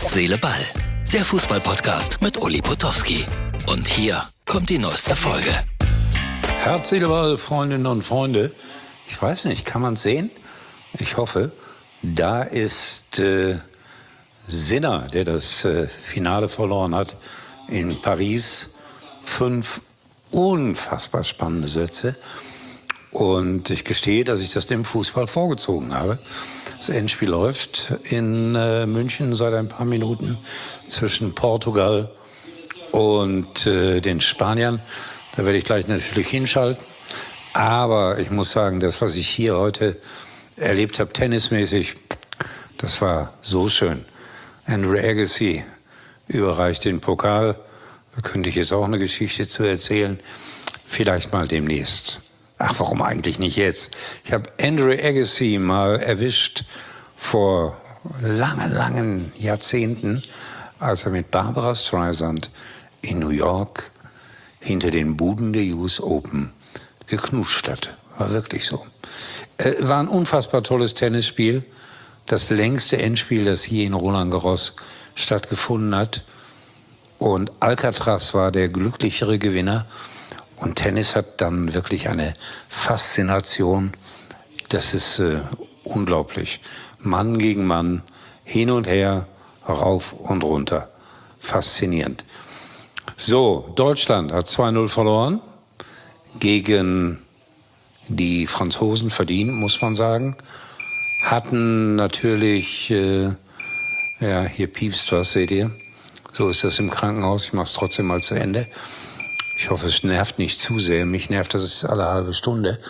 Herz, Seele, Ball. Der Fußball-Podcast mit Uli Potowski. Und hier kommt die neueste Folge. Herz, Seele, Ball, Freundinnen und Freunde. Ich weiß nicht, kann man es sehen? Ich hoffe. Da ist Sinner, der das Finale verloren hat in Paris. 5 unfassbar spannende Sätze. Und ich gestehe, dass ich das dem Fußball vorgezogen habe. Das Endspiel läuft in München seit ein paar Minuten zwischen Portugal und den Spaniern. Da werde ich gleich natürlich hinschalten. Aber ich muss sagen, das, was ich hier heute erlebt habe, tennismäßig, das war so schön. Andrew Agassi überreicht den Pokal. Da könnte ich jetzt auch eine Geschichte zu erzählen. Vielleicht mal demnächst. Ach, warum eigentlich nicht jetzt? Ich habe Andrew Agassi mal erwischt vor langen Jahrzehnten, als er mit Barbra Streisand in New York hinter den Buden der US Open geknutscht hat. War wirklich so. War ein unfassbar tolles Tennisspiel. Das längste Endspiel, das je in Roland Garros stattgefunden hat. Und Alcatraz war der glücklichere Gewinner. Und Tennis hat dann wirklich eine Faszination. Das ist unglaublich. Mann gegen Mann, hin und her, rauf und runter. Faszinierend. So, Deutschland hat 2-0 verloren gegen die Franzosen, verdient, muss man sagen. Hatten natürlich, hier piepst was, seht ihr. So ist das im Krankenhaus. Ich mach's trotzdem mal zu Ende. Ich hoffe, es nervt nicht zu sehr. Mich nervt das alle halbe Stunde.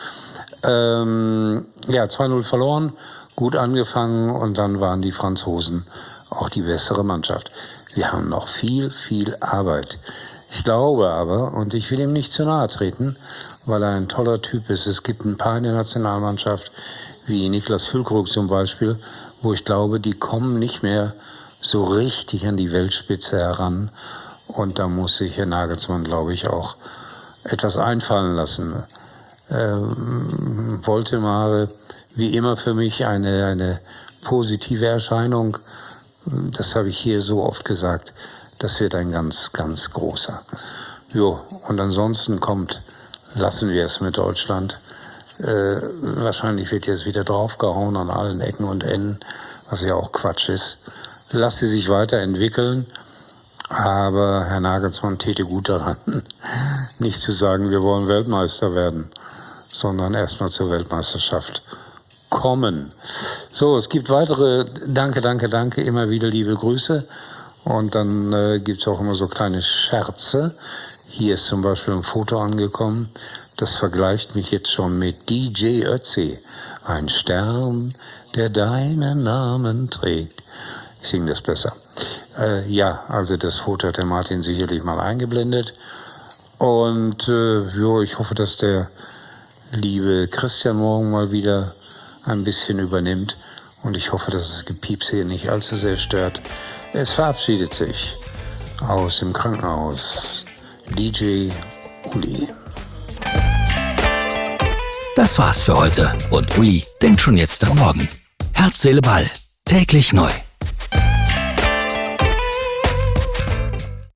2-0 verloren, gut angefangen und dann waren die Franzosen auch die bessere Mannschaft. Wir haben noch viel Arbeit. Ich glaube aber, und ich will ihm nicht zu nahe treten, weil er ein toller Typ ist. Es gibt ein paar in der Nationalmannschaft, wie Niklas Füllkrug zum Beispiel, wo ich glaube, die kommen nicht mehr so richtig an die Weltspitze heran. Und da muss sich Herr Nagelsmann, glaube ich, auch etwas einfallen lassen. Woltemare, wie immer für mich eine positive Erscheinung. Das habe ich hier so oft gesagt. Das wird ein ganz großer. Jo, und ansonsten lassen wir es mit Deutschland. Wahrscheinlich wird jetzt wieder draufgehauen an allen Ecken und Enden, was ja auch Quatsch ist. Lass sie sich weiterentwickeln. Aber Herr Nagelsmann täte gut daran, nicht zu sagen, wir wollen Weltmeister werden, sondern erstmal zur Weltmeisterschaft kommen. So, es gibt weitere Danke, immer wieder liebe Grüße. Und dann gibt's auch immer so kleine Scherze. Hier ist zum Beispiel ein Foto angekommen, das vergleicht mich jetzt schon mit DJ Ötzi. Ein Stern, der deinen Namen trägt. Ich singe das besser. Also das Foto hat der Martin sicherlich mal eingeblendet. Und ich hoffe, dass der liebe Christian morgen mal wieder ein bisschen übernimmt. Und ich hoffe, dass das Gepieps hier nicht allzu sehr stört. Es verabschiedet sich aus dem Krankenhaus DJ Uli. Das war's für heute. Und Uli denkt schon jetzt am Morgen. Herz, Seele, Ball. Täglich neu.